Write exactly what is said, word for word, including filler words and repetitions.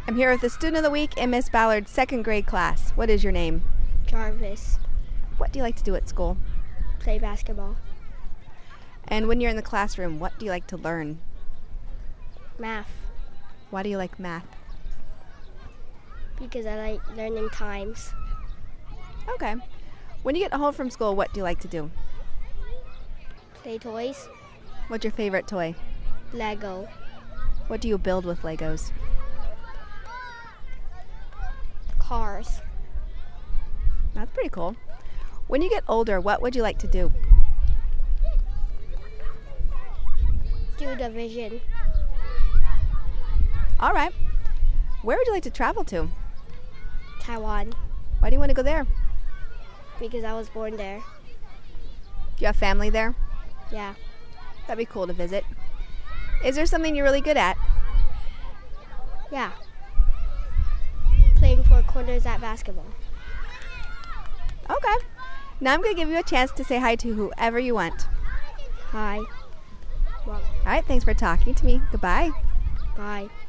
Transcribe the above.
I'm here with the Student of the Week in Miss Ballard's second grade class. What is your name? Jarvis. What do you like to do at school? Play basketball. And when you're in the classroom, what do you like to learn? Math. Why do you like math? Because I like learning times. Okay. When you get home from school, what do you like to do? Play toys. What's your favorite toy? Lego. What do you build with Legos? Cars. That's pretty cool. When you get older, what would you like to do? Do division. All right. Where would you like to travel to? Taiwan. Why do you want to go there? Because I was born there. Do you have family there? Yeah. That'd be cool to visit. Is there something you're really good at? Yeah. Playing four corners at basketball. Okay. Now I'm going to give you a chance to say hi to whoever you want. Hi. Well, All right, thanks for talking to me. Goodbye. bye.